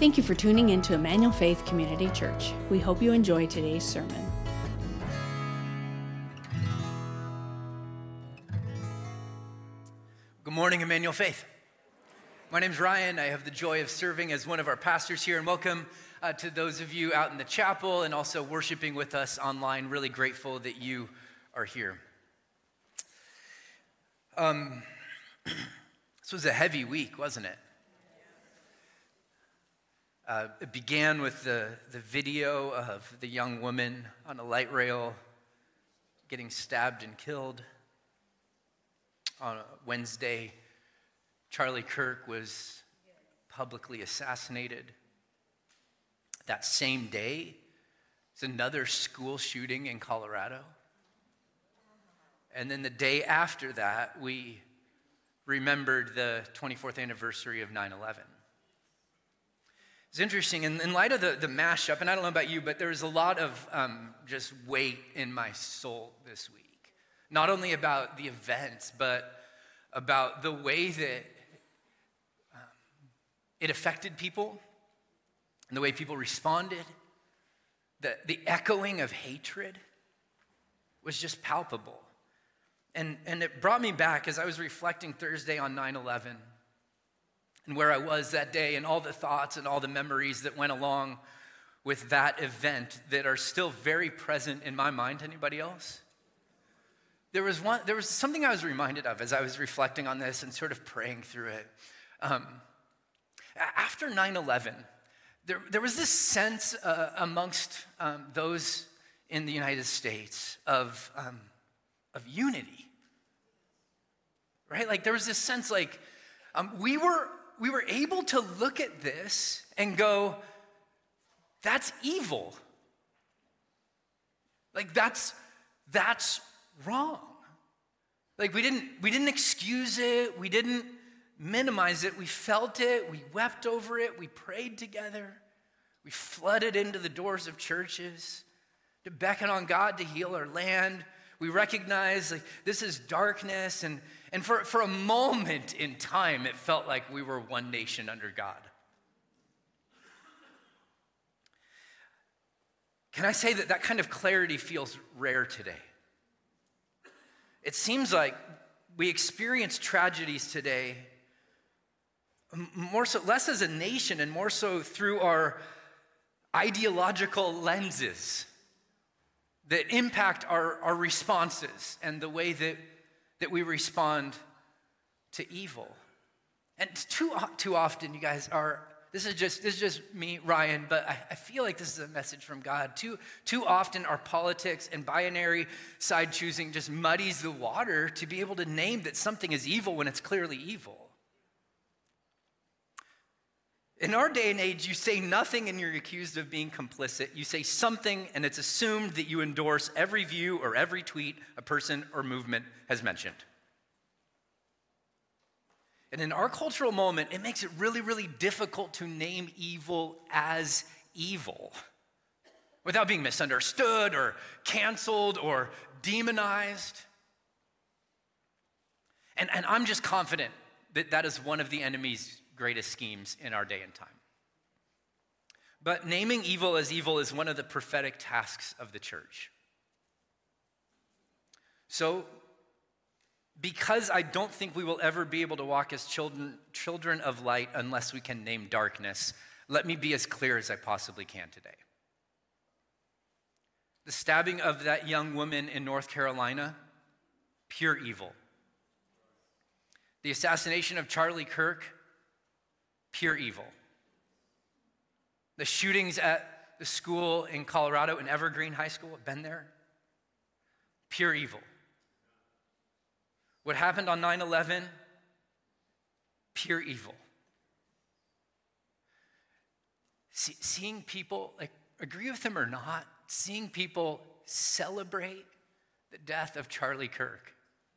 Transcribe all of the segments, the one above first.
Thank you for tuning in to Emmanuel Faith Community Church. We hope you enjoy today's sermon. Good morning, Emmanuel Faith. My name's Ryan. I have the joy of serving as one of our pastors here, and welcome to those of you out in the chapel and also worshiping with us online. Really grateful that you are here. This was a heavy week, wasn't it? It began with the video of the young woman on a light rail getting stabbed and killed. On Wednesday, Charlie Kirk was publicly assassinated. That same day, it's another school shooting in Colorado. And then the day after that, we remembered the 24th anniversary of 9/11. It's interesting, in light of the mashup, and I don't know about you, but there was a lot of just weight in my soul this week. Not only about the events, but about the way that it affected people and the way people responded. The echoing of hatred was just palpable. And it brought me back as I was reflecting Thursday on 9/11 and where I was that day and all the thoughts and all the memories that went along with that event that are still very present in my mind. Anybody else? There was something I was reminded of as I was reflecting on this and sort of praying through it. After 9/11, there was this sense amongst those in the United States of unity, right? Like there was this sense like we were able to look at this and go, that's evil. Like that's wrong. Like we didn't excuse it, we didn't minimize it, we felt it, we wept over it, we prayed together, we flooded into the doors of churches to beckon on God to heal our land. We recognize like this is darkness, and for a moment in time, it felt like we were one nation under God. Can I say that kind of clarity feels rare today? It seems like we experience tragedies today more so, less as a nation and more so through our ideological lenses that impact our responses and the way that we respond to evil. And too often, you guys this is just me, Ryan, but I feel like this is a message from God. Too often our politics and binary side choosing just muddies the water to be able to name that something is evil when it's clearly evil. In our day and age, you say nothing and you're accused of being complicit. You say something and it's assumed that you endorse every view or every tweet a person or movement has mentioned. And in our cultural moment, it makes it really, really difficult to name evil as evil without being misunderstood or canceled or demonized. And I'm just confident that is one of the enemy's greatest schemes in our day and time. But naming evil as evil is one of the prophetic tasks of the church. So, because I don't think we will ever be able to walk as children of light unless we can name darkness, let me be as clear as I possibly can today. The stabbing of that young woman in North Carolina, pure evil. The assassination of Charlie Kirk, pure evil. The shootings at the school in Colorado, in Evergreen High School, I've been there, pure evil. What happened on 9/11, pure evil. Seeing people, like, agree with them or not, seeing people celebrate the death of Charlie Kirk.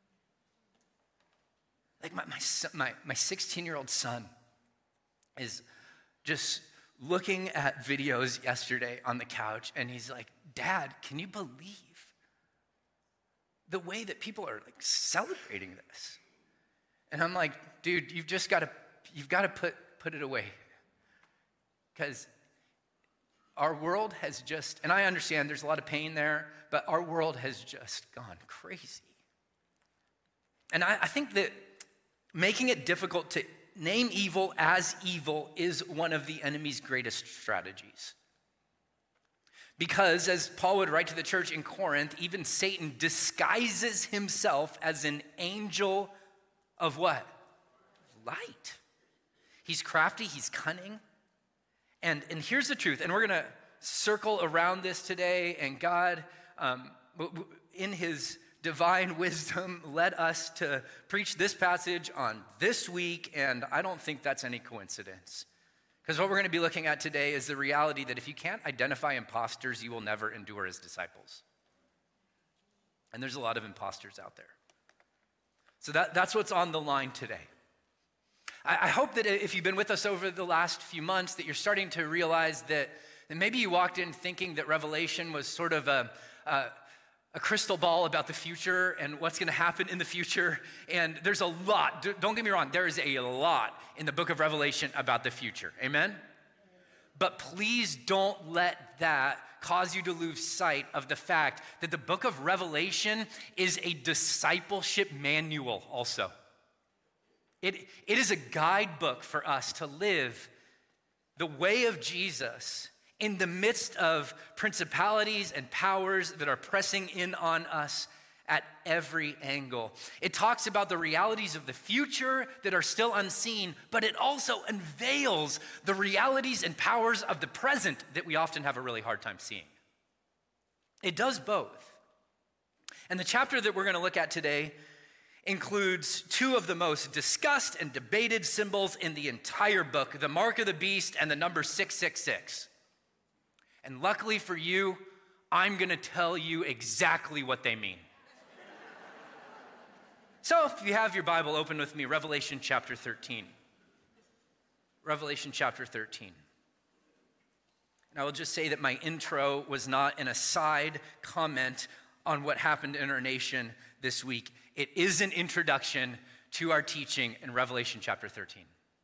Like my 16-year-old son is just looking at videos yesterday on the couch, and he's like, Dad, can you believe the way that people are like celebrating this? And I'm like, dude, you've got to put it away. because our world has just, and I understand there's a lot of pain there, but our world has just gone crazy. And I think that making it difficult to name evil as evil is one of the enemy's greatest strategies. Because, as Paul would write to the church in Corinth, even Satan disguises himself as an angel of what? Light. He's crafty, he's cunning. And here's the truth, and we're going to circle around this today, and God, in his divine wisdom, led us to preach this passage on this week, and I don't think that's any coincidence. Because what we're going to be looking at today is the reality that if you can't identify imposters, you will never endure as disciples. And there's a lot of imposters out there. So that's what's on the line today. I hope that if you've been with us over the last few months, that you're starting to realize that maybe you walked in thinking that Revelation was sort of a crystal ball about the future and what's going to happen in the future. And there's a lot, don't get me wrong, there is a lot in the book of Revelation about the future. Amen? But please don't let that cause you to lose sight of the fact that the book of Revelation is a discipleship manual also. It is a guidebook for us to live the way of Jesus in the midst of principalities and powers that are pressing in on us at every angle. It talks about the realities of the future that are still unseen, but it also unveils the realities and powers of the present that we often have a really hard time seeing. It does both. And the chapter that we're going to look at today includes two of the most discussed and debated symbols in the entire book, the mark of the beast and the number 666. And luckily for you, I'm going to tell you exactly what they mean. So if you have your Bible open with me, Revelation chapter 13. Revelation chapter 13. And I will just say that my intro was not an aside comment on what happened in our nation this week. It is an introduction to our teaching in Revelation chapter 13.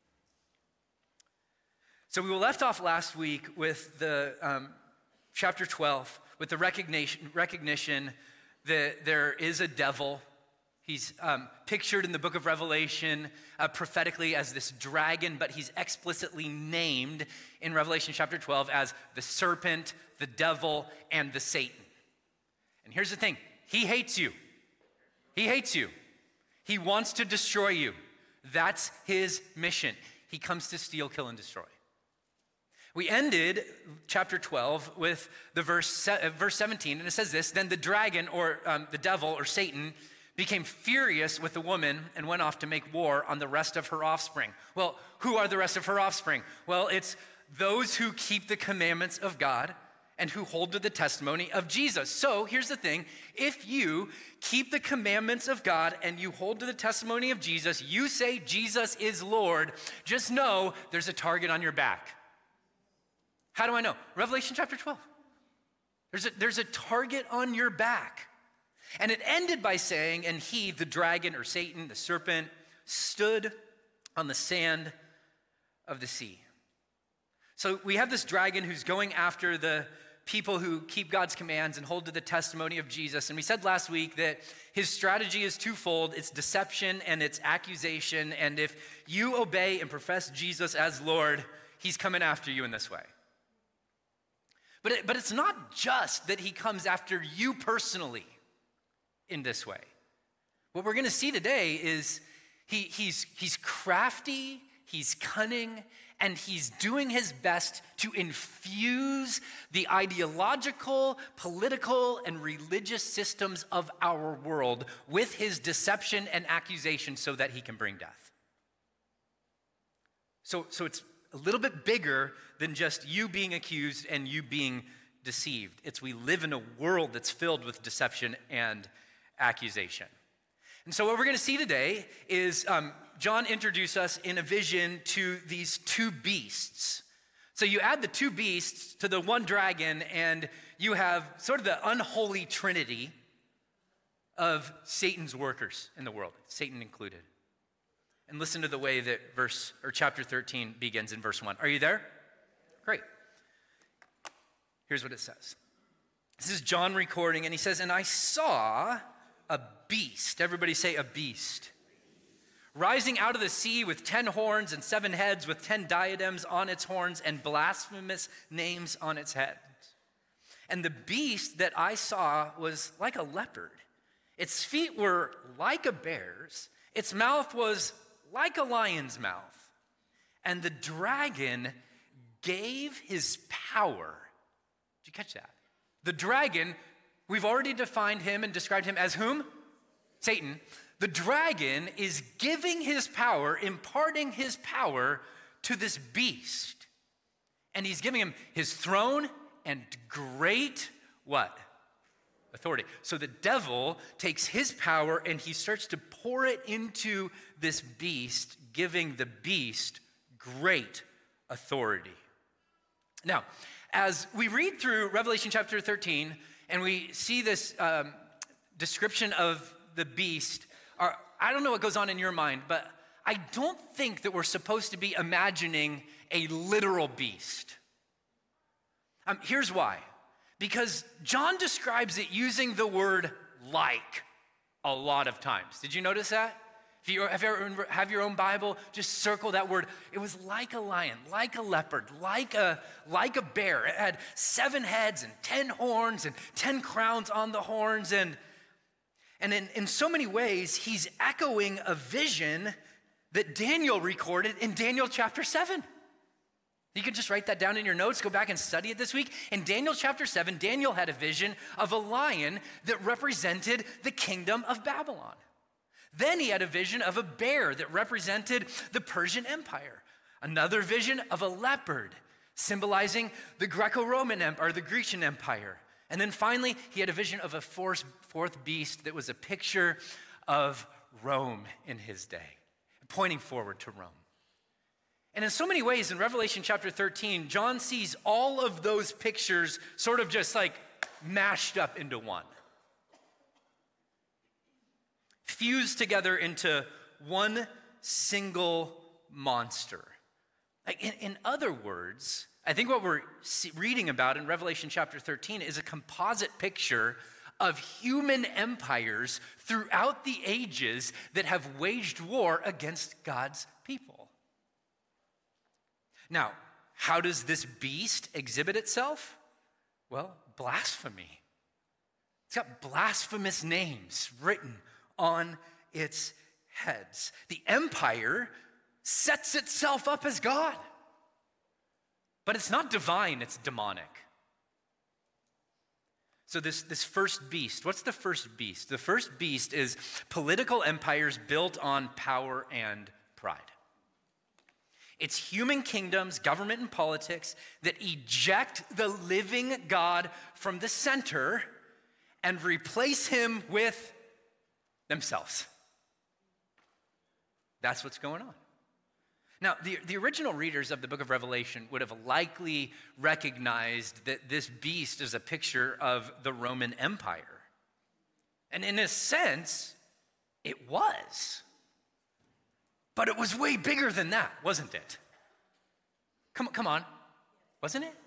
So we were left off last week with the chapter 12, with the recognition that there is a devil. He's pictured in the book of Revelation prophetically as this dragon, but he's explicitly named in Revelation chapter 12 as the serpent, the devil, and the Satan. And here's the thing, he hates you. He hates you. He wants to destroy you. That's his mission. He comes to steal, kill, and destroy. We ended chapter 12 with the verse 17, and it says this: then the dragon, or the devil, or Satan, became furious with the woman and went off to make war on the rest of her offspring. Well, who are the rest of her offspring? Well, it's those who keep the commandments of God and who hold to the testimony of Jesus. So here's the thing, if you keep the commandments of God and you hold to the testimony of Jesus, you say Jesus is Lord, just know there's a target on your back. How do I know? Revelation chapter 12. There's a target on your back. And it ended by saying, and he, the dragon or Satan, the serpent, stood on the sand of the sea. So we have this dragon who's going after the people who keep God's commands and hold to the testimony of Jesus. And we said last week that his strategy is twofold. It's deception and it's accusation. And if you obey and profess Jesus as Lord, he's coming after you in this way. But it's not just that he comes after you personally in this way. What we're going to see today is he's crafty, he's cunning, and he's doing his best to infuse the ideological, political, and religious systems of our world with his deception and accusation so that he can bring death. So it's a little bit bigger than just you being accused and you being deceived. It's we live in a world that's filled with deception and accusation. And so what we're going to see today is John introduced us in a vision to these two beasts. So you add the two beasts to the one dragon and you have sort of the unholy trinity of Satan's workers in the world, Satan included. And listen to the way that chapter 13 begins in verse 1. Are you there? Great. Here's what it says. This is John recording, and he says, "And I saw a beast." Everybody say a beast. "Rising out of the sea with 10 horns and 7 heads, with 10 diadems on its horns and blasphemous names on its heads. And the beast that I saw was like a leopard. Its feet were like a bear's. Its mouth was like a lion's mouth. And the dragon gave his power." Did you catch that? The dragon, we've already defined him and described him as whom? Satan. The dragon is giving his power, imparting his power to this beast. And he's giving him his throne and great what? Authority. So the devil takes his power and he starts to pour it into this beast, giving the beast great authority. Now, as we read through Revelation chapter 13 and we see this description of the beast, I don't know what goes on in your mind, but I don't think that we're supposed to be imagining a literal beast. Here's why. Because John describes it using the word like a lot of times. Did you notice that? If you have your own Bible, just circle that word. It was like a lion, like a leopard, like a bear. It had 7 heads and 10 horns and 10 crowns on the horns. And in so many ways, he's echoing a vision that Daniel recorded in Daniel chapter 7. You can just write that down in your notes, go back and study it this week. In Daniel chapter 7, Daniel had a vision of a lion that represented the kingdom of Babylon. Then he had a vision of a bear that represented the Persian Empire. Another vision of a leopard, symbolizing the Greco-Roman Empire, or the Grecian Empire. And then finally, he had a vision of a fourth beast that was a picture of Rome in his day, pointing forward to Rome. And in so many ways, in Revelation chapter 13, John sees all of those pictures sort of just like mashed up into one, fused together into one single monster. Like in other words, I think what we're reading about in Revelation chapter 13 is a composite picture of human empires throughout the ages that have waged war against God's people. Now, how does this beast exhibit itself? Well, blasphemy. It's got blasphemous names written on its heads. The empire sets itself up as God. But it's not divine, it's demonic. So this first beast, what's the first beast? The first beast is political empires built on power and pride. It's human kingdoms, government and politics that eject the living God from the center and replace him with themselves. That's what's going on. Now, the original readers of the book of Revelation would have likely recognized that this beast is a picture of the Roman Empire. And in a sense, it was. But it was way bigger than that, wasn't it? Come on, wasn't it?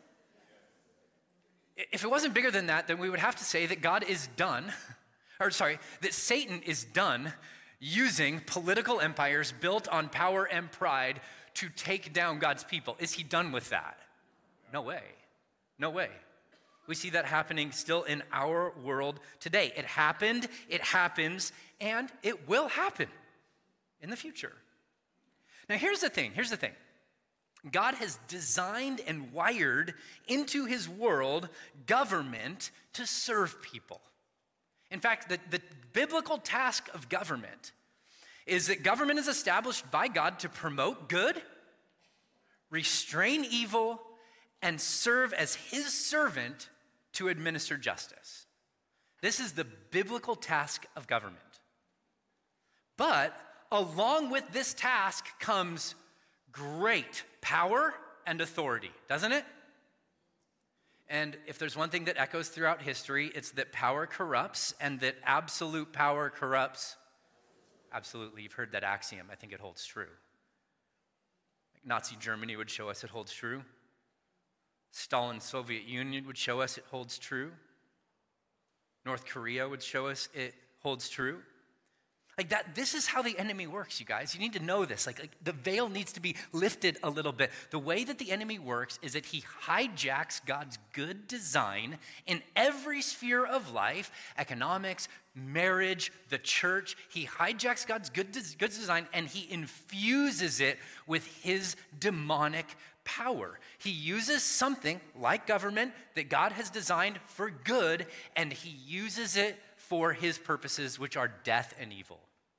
If it wasn't bigger than that, then we would have to say that God is done, that Satan is done using political empires built on power and pride to take down God's people. Is he done with that? No way. No way. We see that happening still in our world today. It happened, it happens, and it will happen in the future. Now, here's the thing. God has designed and wired into his world government to serve people. In fact, the biblical task of government is that government is established by God to promote good, restrain evil, and serve as his servant to administer justice. This is the biblical task of government. But along with this task comes great power and authority, doesn't it? And if there's one thing that echoes throughout history, it's that power corrupts and that absolute power corrupts. Absolutely, you've heard that axiom. I think it holds true. Like Nazi Germany would show us it holds true. Stalin's Soviet Union would show us it holds true. North Korea would show us it holds true. Like that, this is how the enemy works, you guys. You need to know this. Like the veil needs to be lifted a little bit. The way that the enemy works is that he hijacks God's good design in every sphere of life, economics, marriage, the church. He hijacks God's good design and he infuses it with his demonic power. He uses something like government that God has designed for good, and he uses it for his purposes, which are death and evil.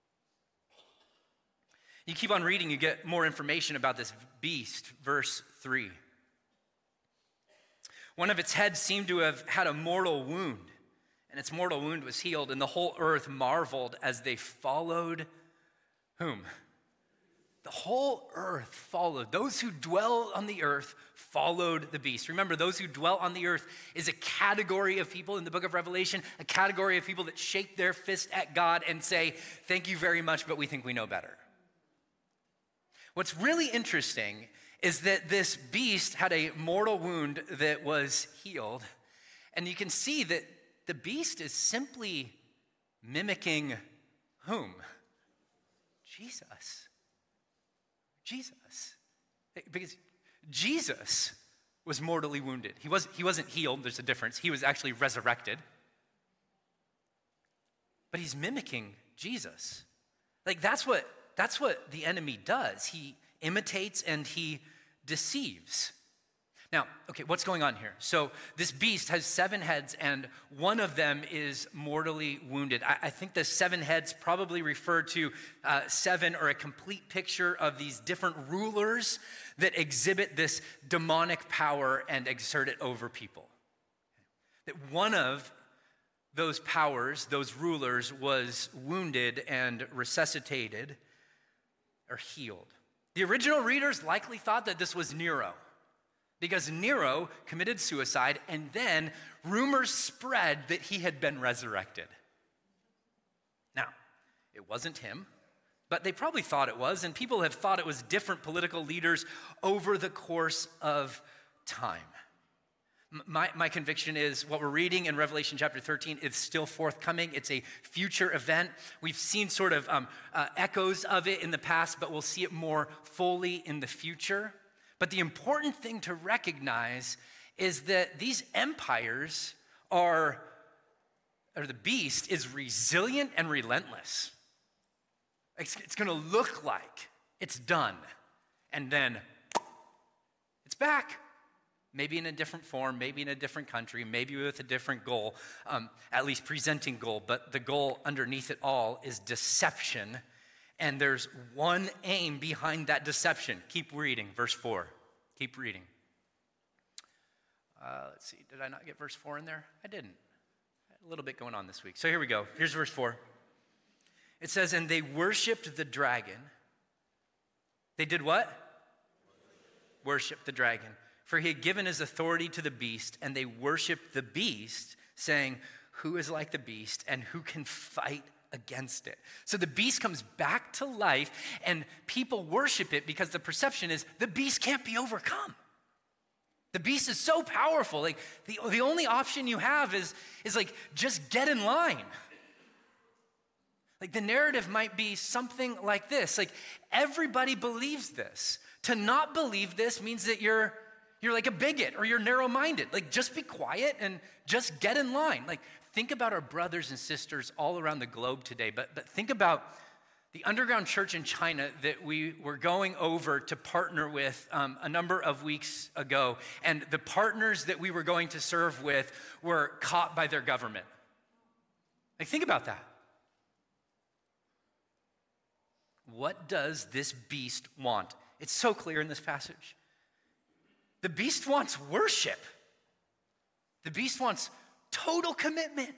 You keep on reading, you get more information about this beast. Verse 3. One of its heads seemed to have had a mortal wound, and its mortal wound was healed, and the whole earth marveled as they followed whom? The whole earth followed. Those who dwell on the earth followed the beast. Remember, those who dwell on the earth is a category of people in the book of Revelation, a category of people that shake their fist at God and say, thank you very much, but we think we know better. What's really interesting is that this beast had a mortal wound that was healed. And you can see that the beast is simply mimicking whom? Jesus. Because Jesus was mortally wounded. He wasn't healed, there's a difference. He was actually resurrected. But he's mimicking Jesus. Like that's what the enemy does. He imitates and he deceives. Now, okay, what's going on here? So this beast has 7 heads, and one of them is mortally wounded. I think the 7 heads probably refer to 7 or a complete picture of these different rulers that exhibit this demonic power and exert it over people. That one of those powers, those rulers, was wounded and resuscitated or healed. The original readers likely thought that this was Nero, because Nero committed suicide, and then rumors spread that he had been resurrected. Now, it wasn't him, but they probably thought it was, and people have thought it was different political leaders over the course of time. My conviction is what we're reading in Revelation chapter 13 is still forthcoming. It's a future event. We've seen sort of echoes of it in the past, but we'll see it more fully in the future. But the important thing to recognize is that these empires or the beast is resilient and relentless. It's going to look like it's done, and then it's back. Maybe in a different form, maybe in a different country, maybe with a different goal, at least presenting goal. But the goal underneath it all is deception. And there's one aim behind that deception. Keep reading, verse 4. Keep reading. Let's see, did I not get verse 4 in there? I didn't. A little bit going on this week. So here we go. Here's verse 4. It says, and they worshiped the dragon. They did what? Worshiped the dragon. For he had given his authority to the beast, and they worshiped the beast, saying, who is like the beast, and who can fight against it? So the beast comes back to life, and people worship it because the perception is the beast can't be overcome. The beast is so powerful. Like the only option you have is like just get in line. Like the narrative might be something like this. Like everybody believes this. To not believe this means that you're like a bigot or you're narrow-minded. Like just be quiet and just get in line. Like think about our brothers and sisters all around the globe today, but think about the underground church in China that we were going over to partner with a number of weeks ago, and the partners that we were going to serve with were caught by their government. Like think about that. What does this beast want? It's so clear in this passage. The beast wants worship. The beast wants total commitment.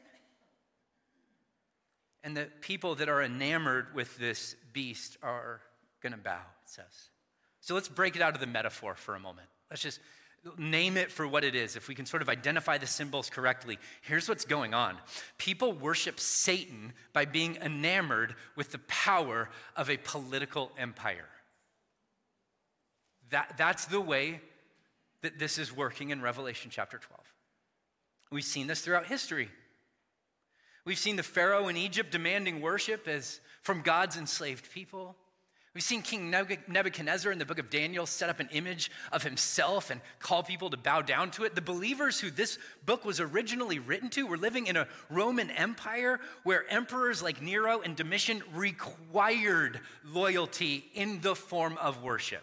And the people that are enamored with this beast are going to bow, it says. So let's break it out of the metaphor for a moment. Let's just name it for what it is. If we can sort of identify the symbols correctly, here's what's going on. People worship Satan by being enamored with the power of a political empire. That's the way that this is working in Revelation chapter 12. We've seen this throughout history. We've seen the Pharaoh in Egypt demanding worship as from God's enslaved people. We've seen King Nebuchadnezzar in the book of Daniel set up an image of himself and call people to bow down to it. The believers who this book was originally written to were living in a Roman Empire where emperors like Nero and Domitian required loyalty in the form of worship.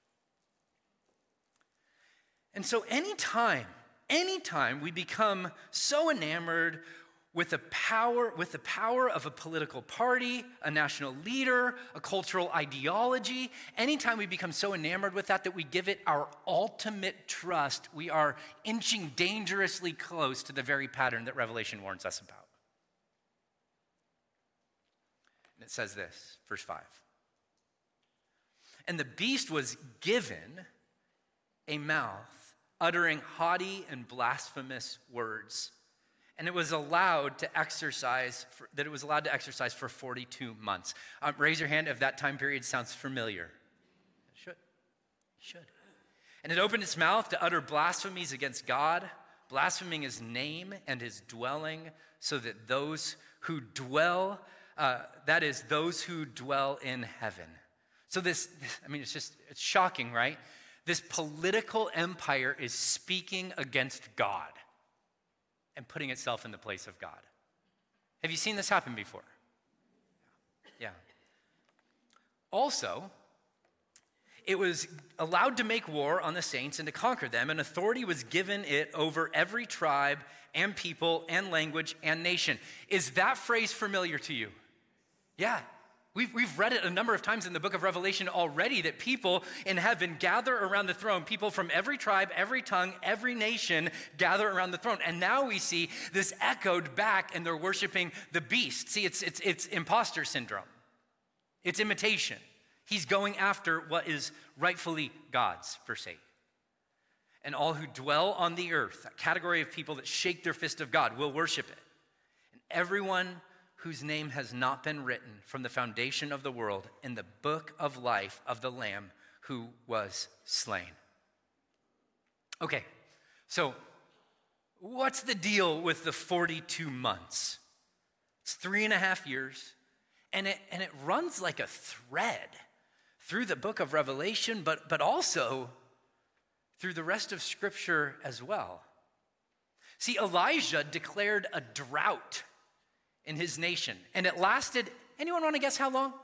And so anytime we become so enamored with the power of a political party, a national leader, a cultural ideology, anytime we become so enamored with that we give it our ultimate trust, we are inching dangerously close to the very pattern that Revelation warns us about. And it says this, verse 5. And the beast was given a mouth uttering haughty and blasphemous words. And it was allowed to exercise for 42 months. Raise your hand if that time period sounds familiar. It should. And it opened its mouth to utter blasphemies against God, blaspheming his name and his dwelling, so that those who dwell, those who dwell in heaven. So it's shocking, right? This political empire is speaking against God and putting itself in the place of God. Have you seen this happen before? Yeah. Also, it was allowed to make war on the saints and to conquer them, and authority was given it over every tribe and people and language and nation. Is that phrase familiar to you? Yeah. We've read it a number of times in the book of Revelation already, that people in heaven gather around the throne. People from every tribe, every tongue, every nation gather around the throne. And now we see this echoed back, and they're worshiping the beast. See, it's imposter syndrome. It's imitation. He's going after what is rightfully God's, verse 8. And all who dwell on the earth, a category of people that shake their fist of God, will worship it. And everyone whose name has not been written from the foundation of the world in the book of life of the Lamb who was slain. Okay, so what's the deal with the 42 months? It's 3.5 years, and it runs like a thread through the book of Revelation, but also through the rest of Scripture as well. See, Elijah declared a drought in his nation, and it lasted, anyone want to guess how long?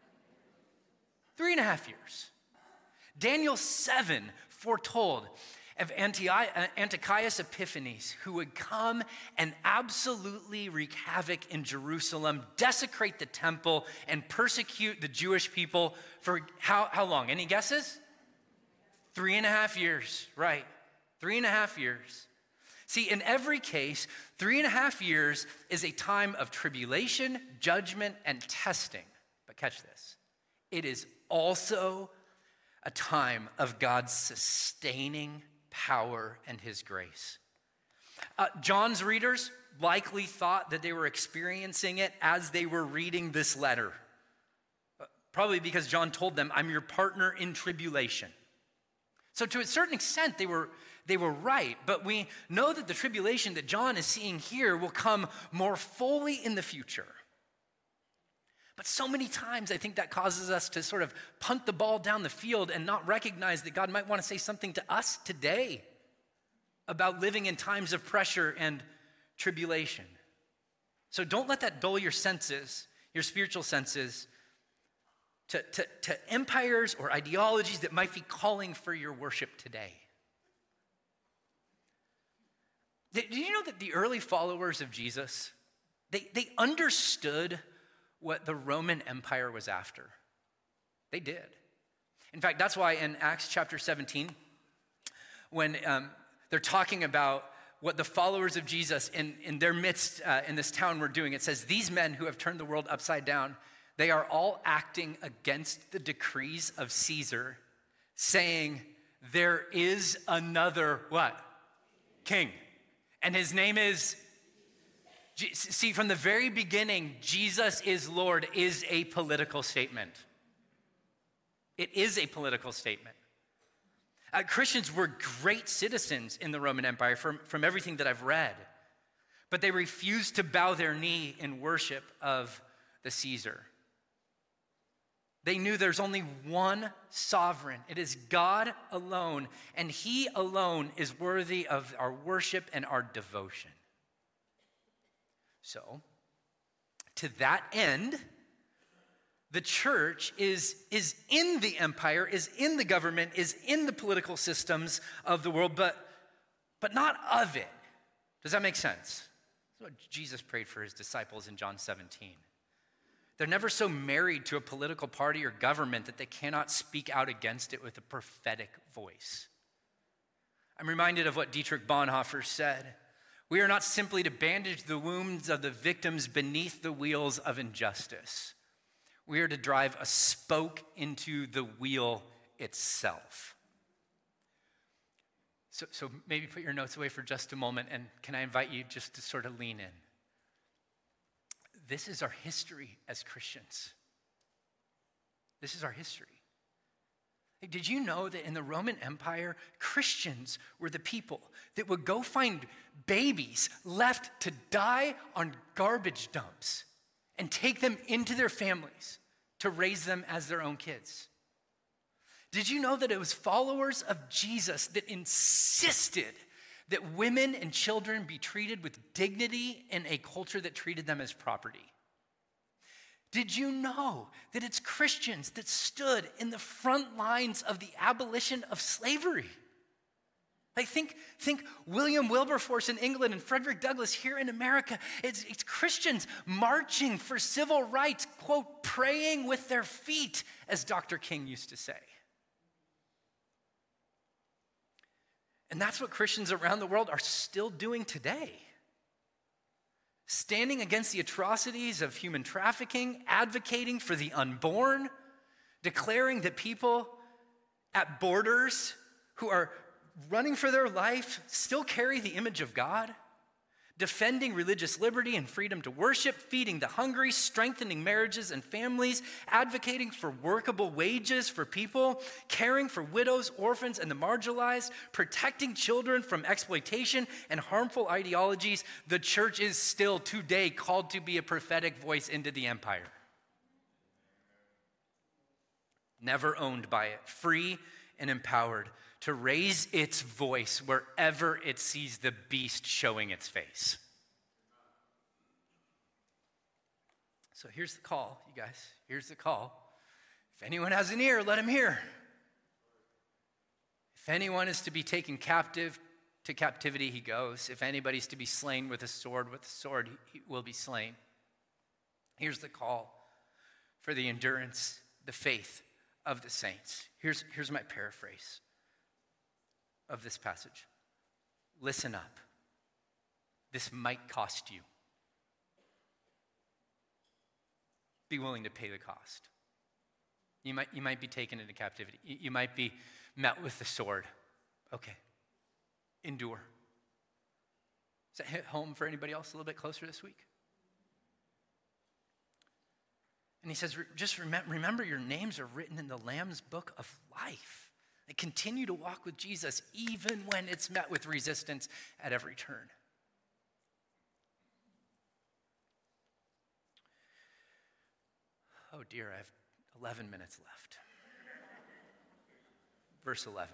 3.5 years. Daniel 7 foretold of Antiochus Epiphanes, who would come and absolutely wreak havoc in Jerusalem, desecrate the temple, and persecute the Jewish people for how long? Any guesses? 3.5 years, right. 3.5 years. See, in every case, 3.5 years is a time of tribulation, judgment, and testing. But catch this. It is also a time of God's sustaining power and his grace. John's readers likely thought that they were experiencing it as they were reading this letter. Probably because John told them, I'm your partner in tribulation. So to a certain extent, they were right, but we know that the tribulation that John is seeing here will come more fully in the future. But so many times I think that causes us to sort of punt the ball down the field and not recognize that God might want to say something to us today about living in times of pressure and tribulation. So don't let that dull your senses, your spiritual senses, to empires or ideologies that might be calling for your worship today. Did you know that the early followers of Jesus, they understood what the Roman Empire was after? They did. In fact, that's why in Acts chapter 17, when they're talking about what the followers of Jesus in their midst in this town were doing, it says, these men who have turned the world upside down, they are all acting against the decrees of Caesar, saying, there is another what? King. And his name is, see, from the very beginning, Jesus is Lord is a political statement. It is a political statement. Christians were great citizens in the Roman Empire from everything that I've read, but they refused to bow their knee in worship of the Caesar. They knew there's only one sovereign. It is God alone, and he alone is worthy of our worship and our devotion. So, to that end, the church is in the empire, is in the government, is in the political systems of the world, but not of it. Does that make sense? That's what Jesus prayed for his disciples in John 17. They're never so married to a political party or government that they cannot speak out against it with a prophetic voice. I'm reminded of what Dietrich Bonhoeffer said. We are not simply to bandage the wounds of the victims beneath the wheels of injustice. We are to drive a spoke into the wheel itself. So maybe put your notes away for just a moment, and can I invite you just to sort of lean in? This is our history as Christians. This is our history. Hey, did you know that in the Roman Empire, Christians were the people that would go find babies left to die on garbage dumps and take them into their families to raise them as their own kids? Did you know that it was followers of Jesus that insisted that women and children be treated with dignity in a culture that treated them as property? Did you know that it's Christians that stood in the front lines of the abolition of slavery? Like think William Wilberforce in England and Frederick Douglass here in America. It's Christians marching for civil rights, quote, praying with their feet, as Dr. King used to say. And that's what Christians around the world are still doing today. Standing against the atrocities of human trafficking, advocating for the unborn, declaring that people at borders who are running for their life still carry the image of God, defending religious liberty and freedom to worship, feeding the hungry, strengthening marriages and families, advocating for workable wages for people, caring for widows, orphans, and the marginalized, protecting children from exploitation and harmful ideologies. The church is still today called to be a prophetic voice into the empire. Never owned by it, free and empowered to raise its voice wherever it sees the beast showing its face. So here's the call, you guys. Here's the call. If anyone has an ear, let him hear. If anyone is to be taken captive, to captivity he goes. If anybody's to be slain with a sword he will be slain. Here's the call for the endurance, the faith of the saints. Here's my paraphrase of this passage. Listen up. This might cost you. Be willing to pay the cost. You might be taken into captivity. You might be met with the sword. Okay. Endure. Does that hit home for anybody else a little bit closer this week? And he says, just remember your names are written in the Lamb's book of life. And continue to walk with Jesus even when it's met with resistance at every turn. Oh dear, I have 11 minutes left. Verse 11.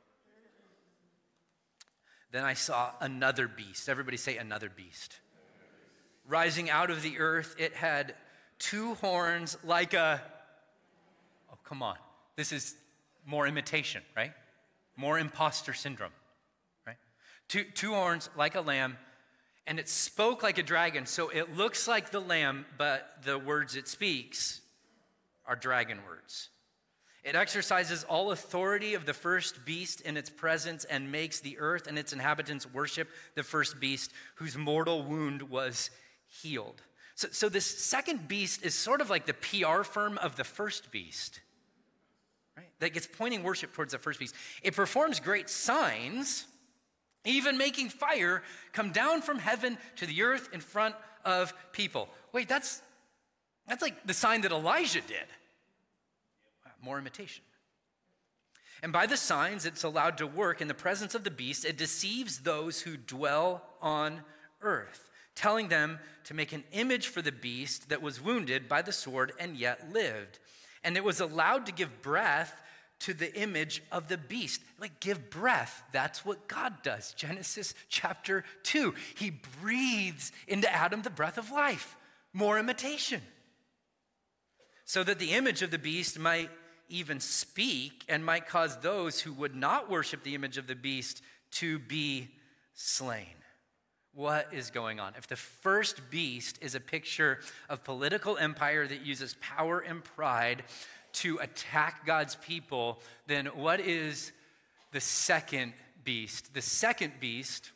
Then I saw another beast. Everybody say another beast. Rising out of the earth, it had two horns like a... Oh, come on. This is more imitation, right? More imposter syndrome, right? Two horns like a lamb, and it spoke like a dragon. So it looks like the lamb, but the words it speaks are dragon words. It exercises all authority of the first beast in its presence and makes the earth and its inhabitants worship the first beast whose mortal wound was healed. So this second beast is sort of like the PR firm of the first beast. Right? That gets pointing worship towards the first beast. It performs great signs, even making fire come down from heaven to the earth in front of people. Wait, that's like the sign that Elijah did. More imitation. And by the signs it's allowed to work in the presence of the beast, it deceives those who dwell on earth, telling them to make an image for the beast that was wounded by the sword and yet lived. And it was allowed to give breath to the image of the beast. Like, give breath. That's what God does. Genesis chapter 2. He breathes into Adam the breath of life. More imitation. So that the image of the beast might even speak and might cause those who would not worship the image of the beast to be slain. What is going on? If the first beast is a picture of political empire that uses power and pride to attack God's people, then what is the second beast? The second beast,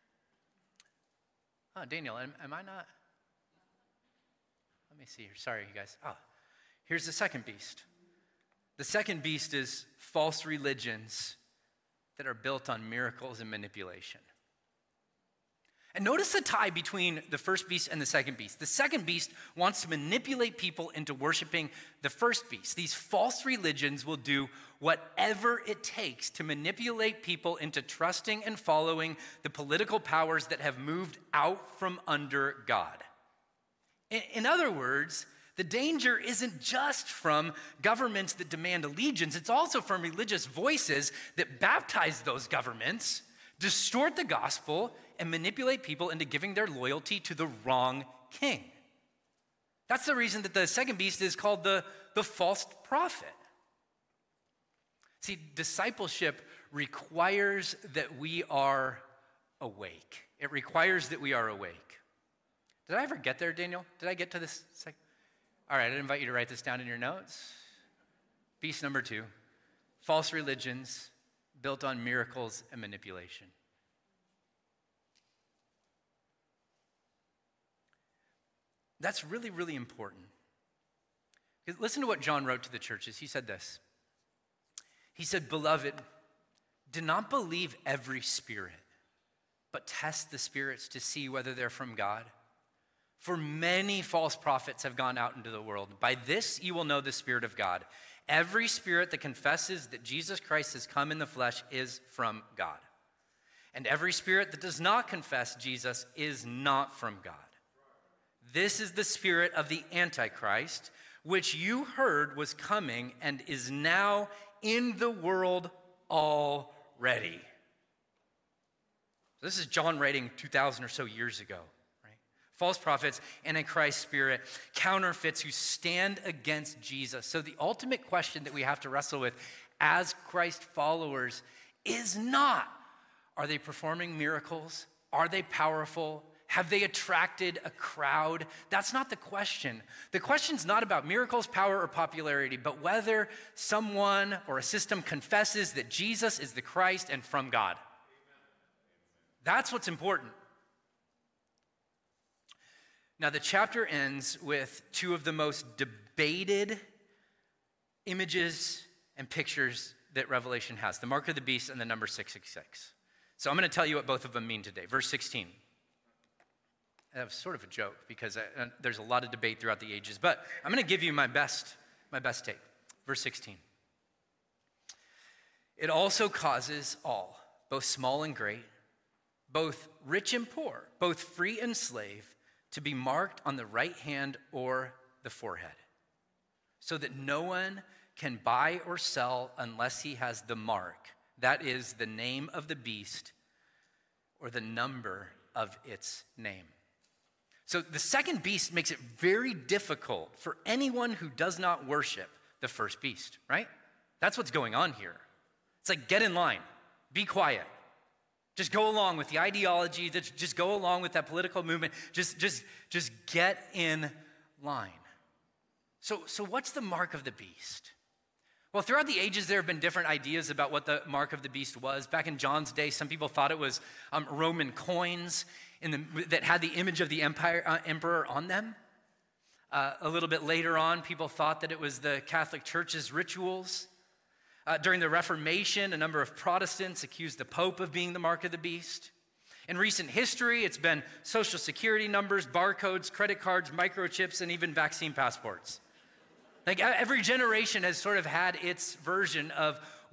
Daniel, am I not? Let me see here. Sorry, you guys. Here's the second beast. The second beast is false religions that are built on miracles and manipulation. And notice the tie between the first beast and the second beast. The second beast wants to manipulate people into worshiping the first beast. These false religions will do whatever it takes to manipulate people into trusting and following the political powers that have moved out from under God. In other words, the danger isn't just from governments that demand allegiance, it's also from religious voices that baptize those governments, distort the gospel, and manipulate people into giving their loyalty to the wrong king. That's the reason that the second beast is called the false prophet. See, discipleship requires that we are awake. It requires that we are awake. Did I ever get there, Daniel? Did I get to this second? All right, I'd invite you to write this down in your notes. Beast number 2, false religions built on miracles and manipulation. That's really, really important. Listen to what John wrote to the churches. He said this. He said, "Beloved, do not believe every spirit, but test the spirits to see whether they're from God. For many false prophets have gone out into the world. By this you will know the Spirit of God. Every spirit that confesses that Jesus Christ has come in the flesh is from God. And every spirit that does not confess Jesus is not from God. This is the spirit of the Antichrist, which you heard was coming and is now in the world already." So this is John writing 2,000 or so years ago, right? False prophets, Antichrist spirit, counterfeits who stand against Jesus. So the ultimate question that we have to wrestle with as Christ followers is not, are they performing miracles? Are they powerful? Have they attracted a crowd? That's not the question. The question's not about miracles, power, or popularity, but whether someone or a system confesses that Jesus is the Christ and from God. That's what's important. Now, the chapter ends with two of the most debated images and pictures that Revelation has, the mark of the beast and the number 666. So I'm going to tell you what both of them mean today. Verse 16. That was sort of a joke because there's a lot of debate throughout the ages, but I'm going to give you my best take. Verse 16. It also causes all, both small and great, both rich and poor, both free and slave, to be marked on the right hand or the forehead, so that no one can buy or sell unless he has the mark, that is, the name of the beast or the number of its name. So the second beast makes it very difficult for anyone who does not worship the first beast, right? That's what's going on here. It's like, get in line, be quiet. Just go along with the ideology, just go along with that political movement. Just get in line. So what's the mark of the beast? Well, throughout the ages, there have been different ideas about what the mark of the beast was. Back in John's day, some people thought it was Roman coins that had the image of the emperor on them. A little bit later on, people thought that it was the Catholic Church's rituals. During the Reformation, a number of Protestants accused the Pope of being the mark of the beast. In recent history, it's been social security numbers, barcodes, credit cards, microchips, and even vaccine passports. Like every generation has sort of had its version of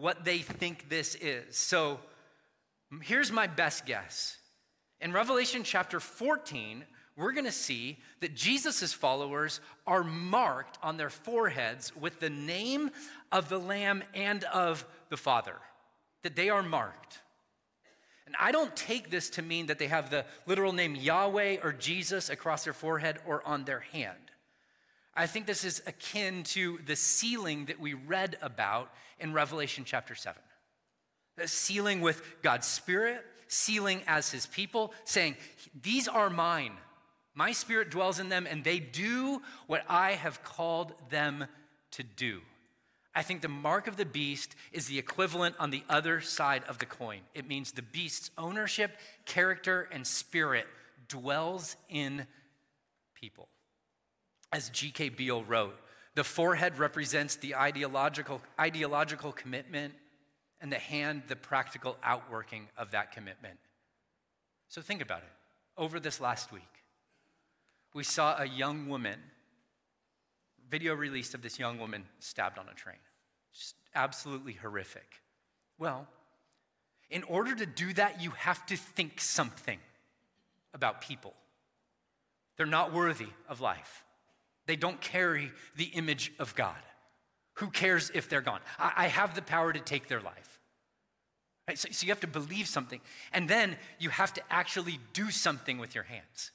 what they think this is. So here's my best guess. In Revelation chapter 14, we're going to see that Jesus' followers are marked on their foreheads with the name of the Lamb and of the Father, that they are marked. And I don't take this to mean that they have the literal name Yahweh or Jesus across their forehead or on their hand. I think this is akin to the sealing that we read about in Revelation chapter 7. The sealing with God's Spirit, sealing as his people, saying, these are mine. My Spirit dwells in them, and they do what I have called them to do. I think the mark of the beast is the equivalent on the other side of the coin. It means the beast's ownership, character, and spirit dwells in people. As G.K. Beale wrote, the forehead represents the ideological commitment, and the hand, the practical outworking of that commitment. So think about it. Over this last week, we saw a young woman, video released of this young woman stabbed on a train. Just absolutely horrific. Well, in order to do that, you have to think something about people. They're not worthy of life. They don't carry the image of God. Who cares if they're gone? I have the power to take their life. Right? So you have to believe something. And then you have to actually do something with your hands.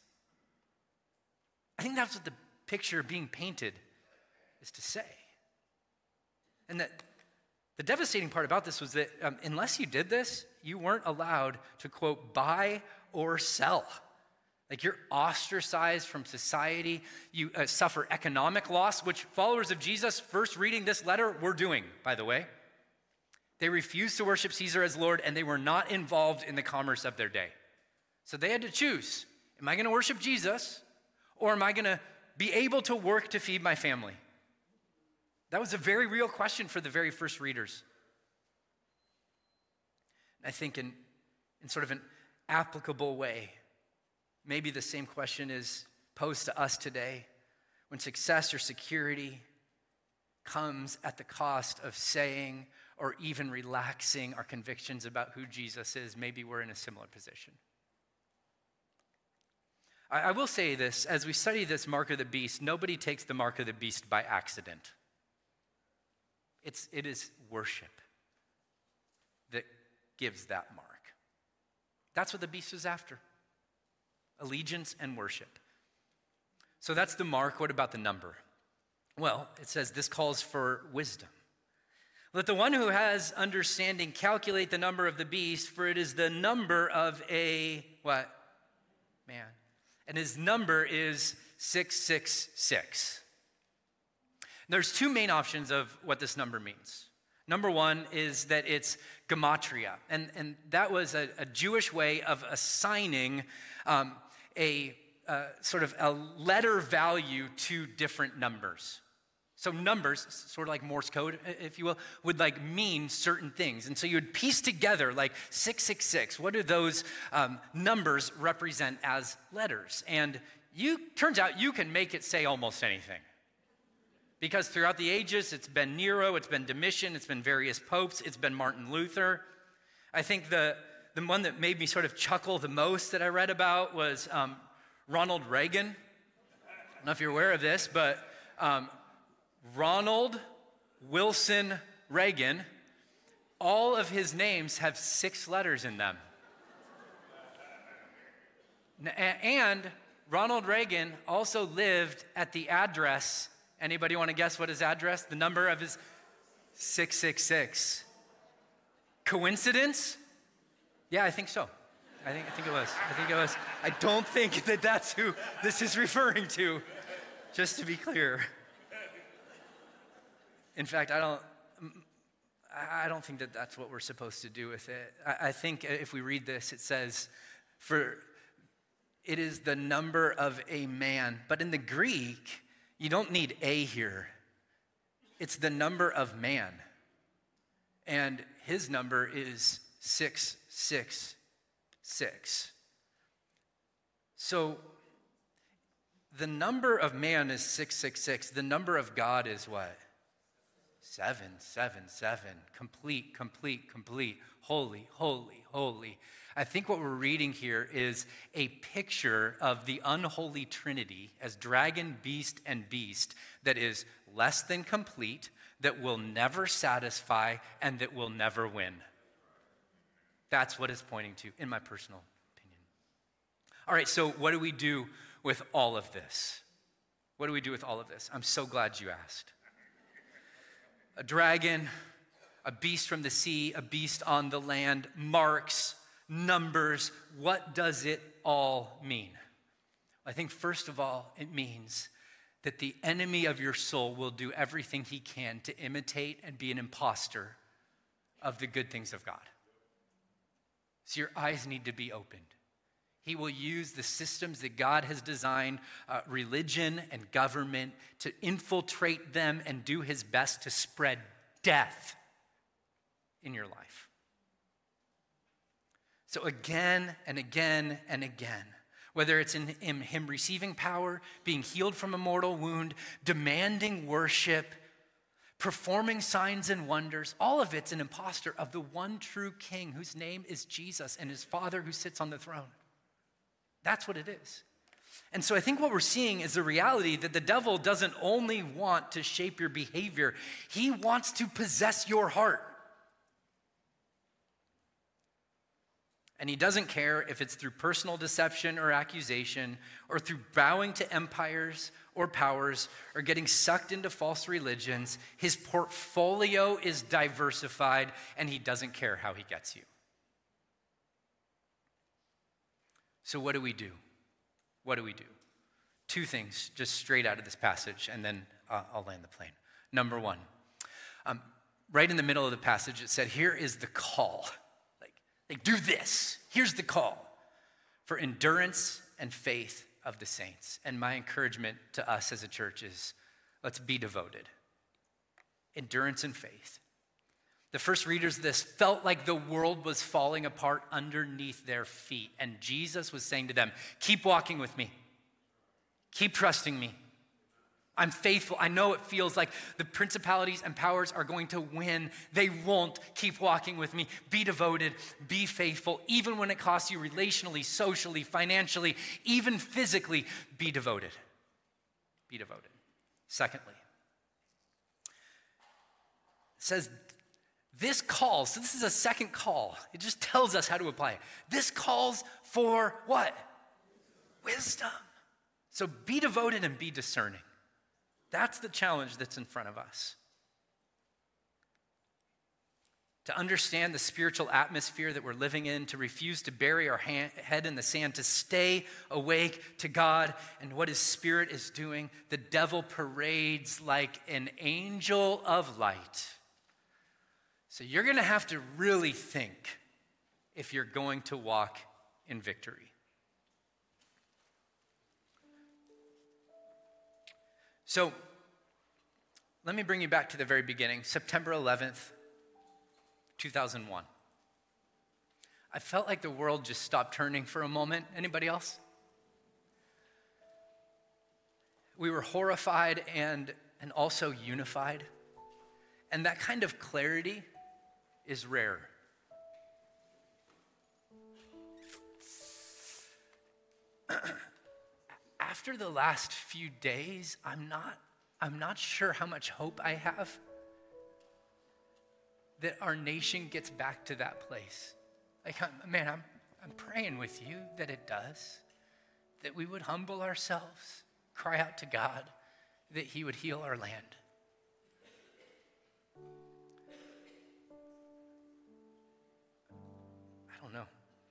I think that's what the picture being painted is to say. And that the devastating part about this was that unless you did this, you weren't allowed to, quote, buy or sell. Like you're ostracized from society. You suffer economic loss, which followers of Jesus, first reading this letter, were doing, by the way. They refused to worship Caesar as Lord, and they were not involved in the commerce of their day. So they had to choose, am I going to worship Jesus, or am I going to be able to work to feed my family? That was a very real question for the very first readers. I think in sort of an applicable way, maybe the same question is posed to us today when success or security comes at the cost of saying or even relaxing our convictions about who Jesus is. Maybe we're in a similar position. I will say this, as we study this mark of the beast, nobody takes the mark of the beast by accident. It is worship that gives that mark. That's what the beast is after. Allegiance and worship. So that's the mark. What about the number? Well, it says this calls for wisdom. Let the one who has understanding calculate the number of the beast, for it is the number of a, what? Man. And his number is 666. There's two main options of what this number means. Number one is that it's gematria, and that was a Jewish way of assigning a sort of a letter value to different numbers. So numbers, sort of like Morse code, if you will, would like mean certain things. And so you would piece together like 666. What do those numbers represent as letters? And turns out you can make it say almost anything. Because throughout the ages, it's been Nero, it's been Domitian, it's been various popes, it's been Martin Luther. I think the one that made me sort of chuckle the most that I read about was Ronald Reagan. I don't know if you're aware of this, but Ronald Wilson Reagan, all of his names have 6 letters in them. And Ronald Reagan also lived at the address. Anybody want to guess what his address? The number of his 666. Coincidence? Yeah, I think so. I think it was. I don't think that that's who this is referring to, just to be clear. In fact, I don't think that that's what we're supposed to do with it. I think if we read this, it says, for it is the number of a man. But in the Greek, you don't need a here. It's the number of man. And his number is 666. So the number of man is 666. The number of God is what? 7, complete, complete, complete, holy, holy, holy. I think what we're reading here is a picture of the unholy trinity as dragon, beast, and beast that is less than complete, that will never satisfy, and that will never win. That's what it's pointing to, in my personal opinion. All right, so what do we do with all of this? What do we do with all of this? I'm so glad you asked. A dragon, a beast from the sea, a beast on the land, marks, numbers. What does it all mean? I think first of all, it means that the enemy of your soul will do everything he can to imitate and be an imposter of the good things of God. So your eyes need to be opened. He will use the systems that God has designed, religion and government, to infiltrate them and do his best to spread death in your life. So again and again and again, whether it's in him receiving power, being healed from a mortal wound, demanding worship, performing signs and wonders, all of it's an imposter of the one true King whose name is Jesus and his Father who sits on the throne. That's what it is. And so I think what we're seeing is the reality that the devil doesn't only want to shape your behavior, he wants to possess your heart. And he doesn't care if it's through personal deception or accusation, or through bowing to empires or powers, or getting sucked into false religions. His portfolio is diversified, and he doesn't care how he gets you. So what do we do? What do we do? Two things, just straight out of this passage, and then I'll land the plane. Number one, right in the middle of the passage, it said, here is the call. Like, do this. Here's the call for endurance and faith of the saints. And my encouragement to us as a church is, let's be devoted. Endurance and faith. The first readers of this felt like the world was falling apart underneath their feet. And Jesus was saying to them, keep walking with me. Keep trusting me. I'm faithful. I know it feels like the principalities and powers are going to win. They won't. Keep walking with me. Be devoted. Be faithful. Even when it costs you relationally, socially, financially, even physically, be devoted. Be devoted. Secondly, it says this calls, so this is a second call. It just tells us how to apply it. This calls for what? Wisdom. So be devoted and be discerning. That's the challenge that's in front of us. To understand the spiritual atmosphere that we're living in, to refuse to bury our head in the sand, to stay awake to God and what his Spirit is doing. The devil parades like an angel of light. So you're going to have to really think if you're going to walk in victory. So let me bring you back to the very beginning, September 11th, 2001. I felt like the world just stopped turning for a moment. Anybody else? We were horrified and also unified. And that kind of clarity is rare. After the last few days, I'm not sure how much hope I have that our nation gets back to that place. Like, I'm praying with you that it does, that we would humble ourselves, cry out to God, that he would heal our land. I don't know.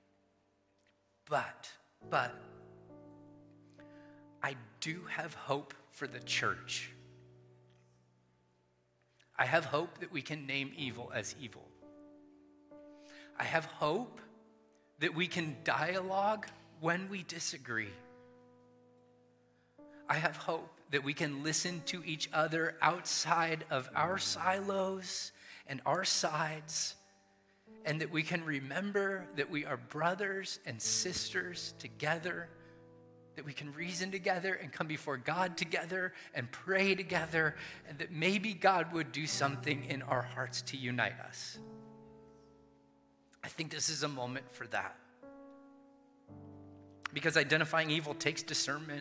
But I do have hope for the church. I have hope that we can name evil as evil. I have hope that we can dialogue when we disagree. I have hope that we can listen to each other outside of our silos and our sides, and that we can remember that we are brothers and sisters together, that we can reason together and come before God together and pray together, and that maybe God would do something in our hearts to unite us. I think this is a moment for that. Because identifying evil takes discernment.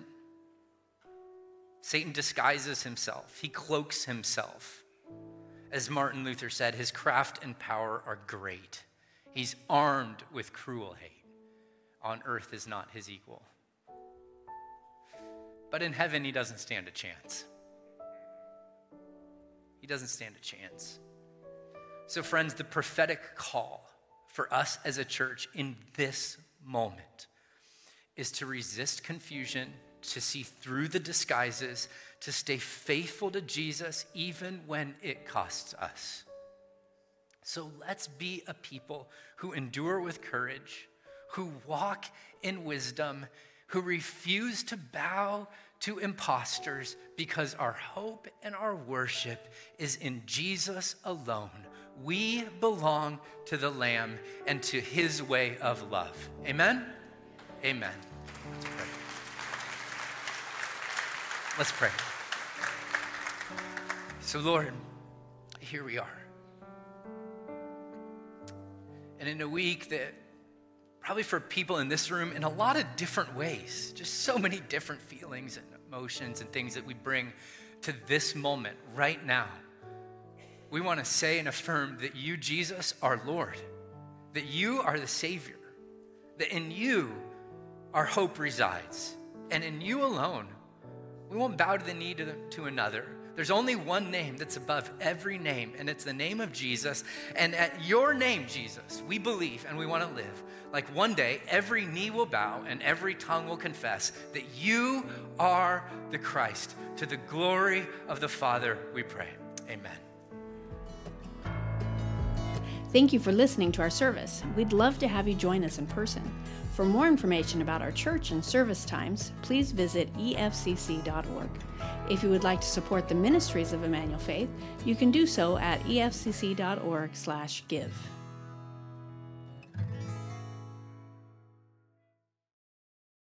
Satan disguises himself. He cloaks himself. As Martin Luther said, his craft and power are great. He's armed with cruel hate. On earth is not his equal. But in heaven, he doesn't stand a chance. He doesn't stand a chance. So friends, the prophetic call for us as a church in this moment is to resist confusion, to see through the disguises, to stay faithful to Jesus even when it costs us. So let's be a people who endure with courage, who walk in wisdom, who refuse to bow to imposters, because our hope and our worship is in Jesus alone. We belong to the Lamb and to his way of love. Amen? Amen. Let's pray. Let's pray. So Lord, here we are. And in a week that probably for people in this room in a lot of different ways, just so many different feelings and emotions and things that we bring to this moment right now, we want to say and affirm that you, Jesus, are Lord, that you are the Savior, that in you our hope resides, and in you alone. We won't bow to the knee to another. There's only one name that's above every name, and it's the name of Jesus. And at your name, Jesus, we believe and we want to live. Like one day, every knee will bow and every tongue will confess that you are the Christ. To the glory of the Father, we pray. Amen. Thank you for listening to our service. We'd love to have you join us in person. For more information about our church and service times, please visit efcc.org. If you would like to support the ministries of Emmanuel Faith, you can do so at efcc.org/give.